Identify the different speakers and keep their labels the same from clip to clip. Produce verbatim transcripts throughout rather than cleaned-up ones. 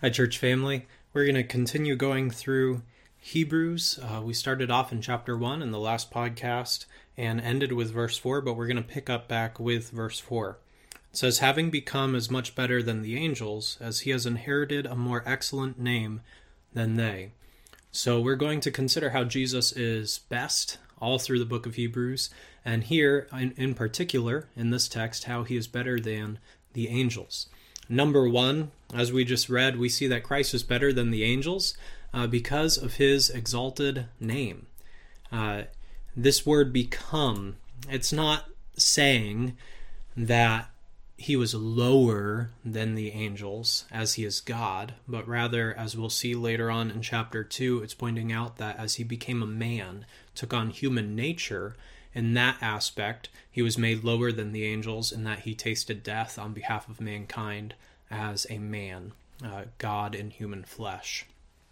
Speaker 1: Hi, church family. We're going to continue going through Hebrews. Uh, we started off in chapter one in the last podcast and ended with verse four, but we're going to pick up back with verse four. It says, having become as much better than the angels, as he has inherited a more excellent name than they. So we're going to consider how Jesus is best all through the book of Hebrews, and here, in, in particular, in this text, how he is better than the angels. Number one, as we just read, we see that Christ is better than the angels uh, because of his exalted name. Uh, this word become, it's not saying that he was lower than the angels as he is God, but rather, as we'll see later on in chapter two, it's pointing out that as he became a man, took on human nature, in that aspect, he was made lower than the angels in that he tasted death on behalf of mankind as a man, uh, God in human flesh.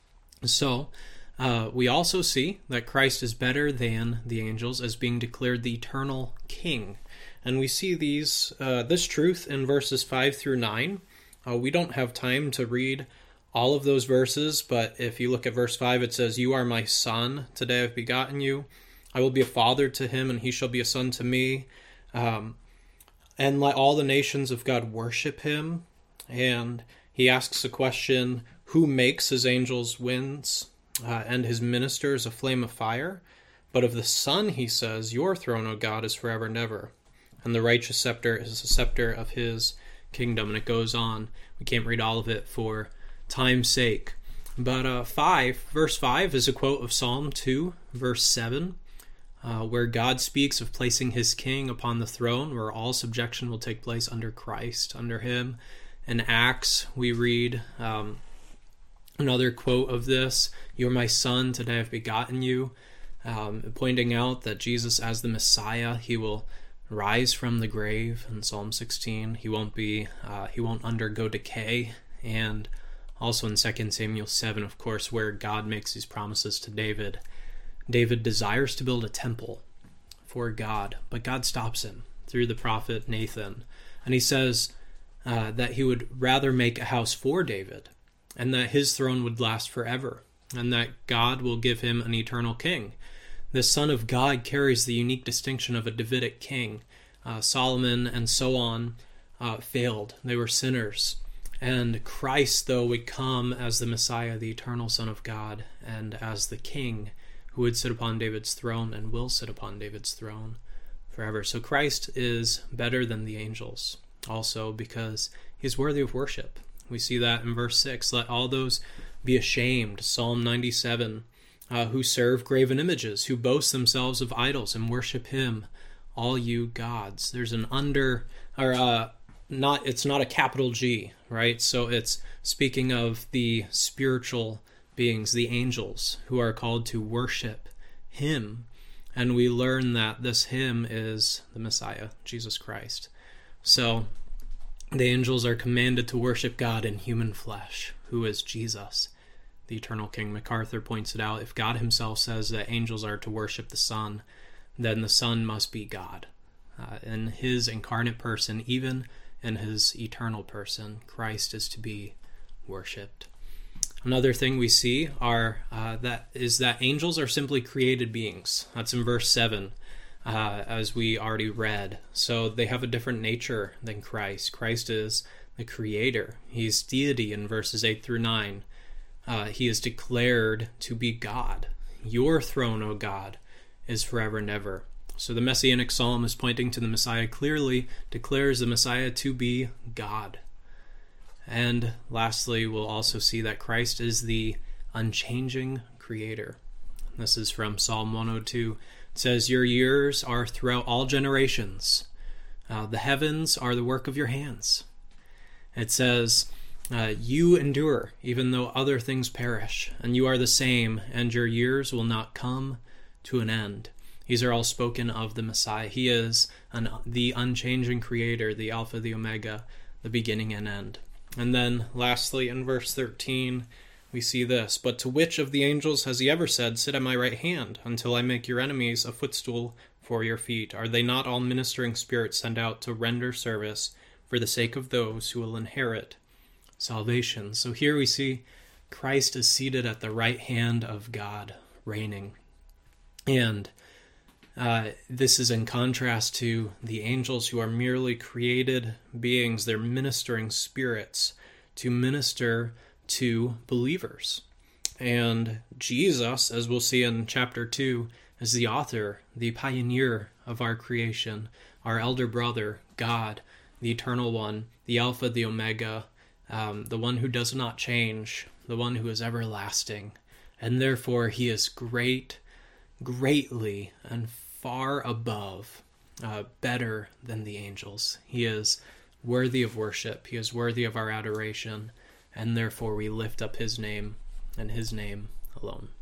Speaker 1: So, uh, we also see that Christ is better than the angels as being declared the eternal King. And we see these uh, this truth in verses five through nine. Uh, we don't have time to read all of those verses, but if you look at verse five, it says, "You are my son, today I've begotten you. I will be a father to him, and he shall be a son to me. Um, and let all the nations of God worship him." And he asks a question, who makes his angels winds uh, and his ministers a flame of fire? But of the Son, he says, your throne, O God, is forever and ever. And the righteous scepter is the scepter of his kingdom. And it goes on. We can't read all of it for time's sake. But uh, five, verse five is a quote of Psalm two, verse seven. Uh, where God speaks of placing his king upon the throne, where all subjection will take place under Christ, under him. In Acts, we read um, another quote of this, "You are my son, today I've begotten you," um, pointing out that Jesus, as the Messiah, he will rise from the grave in Psalm sixteen. He won't be, uh, he won't undergo decay. And also in Second Samuel seven, of course, where God makes these promises to David. David desires to build a temple for God, but God stops him through the prophet Nathan. And he says uh, that he would rather make a house for David and that his throne would last forever and that God will give him an eternal king. The Son of God carries the unique distinction of a Davidic king. Uh, Solomon and so on uh, failed. They were sinners. And Christ, though, would come as the Messiah, the eternal Son of God, and as the king who would sit upon David's throne and will sit upon David's throne forever. So Christ is better than the angels, also because he's worthy of worship. We see that in verse six. Let all those be ashamed, Psalm ninety-seven, uh, who serve graven images, who boast themselves of idols and worship him, all you gods. There's an under, or uh, not, it's not a capital G, right? So it's speaking of the spiritual beings, the angels, who are called to worship him. And we learn that this him is the Messiah, Jesus Christ. So the angels are commanded to worship God in human flesh, who is Jesus, the eternal King. MacArthur points it out. If God himself says that angels are to worship the Son, then the Son must be God. Uh, in his incarnate person, even in his eternal person, Christ is to be worshipped. Another thing we see are uh, that is that angels are simply created beings. That's in verse seven, uh, as we already read. So they have a different nature than Christ. Christ is the creator. He's deity in verses eight through nine. Uh, he is declared to be God. Your throne, O God, is forever and ever. So the Messianic Psalm is pointing to the Messiah, clearly declares the Messiah to be God. And lastly, we'll also see that Christ is the unchanging creator. This is from Psalm one oh two. It says, your years are throughout all generations. Uh, the heavens are the work of your hands. It says, uh, you endure, even though other things perish, and you are the same, and your years will not come to an end. These are all spoken of the Messiah. He is an, the unchanging creator, the Alpha, the Omega, the beginning and end. And then, lastly, in verse thirteen, we see this. But to which of the angels has he ever said, sit at my right hand, until I make your enemies a footstool for your feet? Are they not all ministering spirits sent out to render service for the sake of those who will inherit salvation. So here we see Christ is seated at the right hand of God, reigning. And uh, this is in contrast to the angels, who are merely created beings. They're ministering spirits to minister to believers. And Jesus, as we'll see in chapter two, is the author, the pioneer of our creation, our elder brother, God, the Eternal One, the Alpha, the Omega, um, the one who does not change, the one who is everlasting. And therefore he is great, greatly, and far above, uh, better than the angels. He is worthy of worship. He is worthy of our adoration. And therefore we lift up his name and his name alone.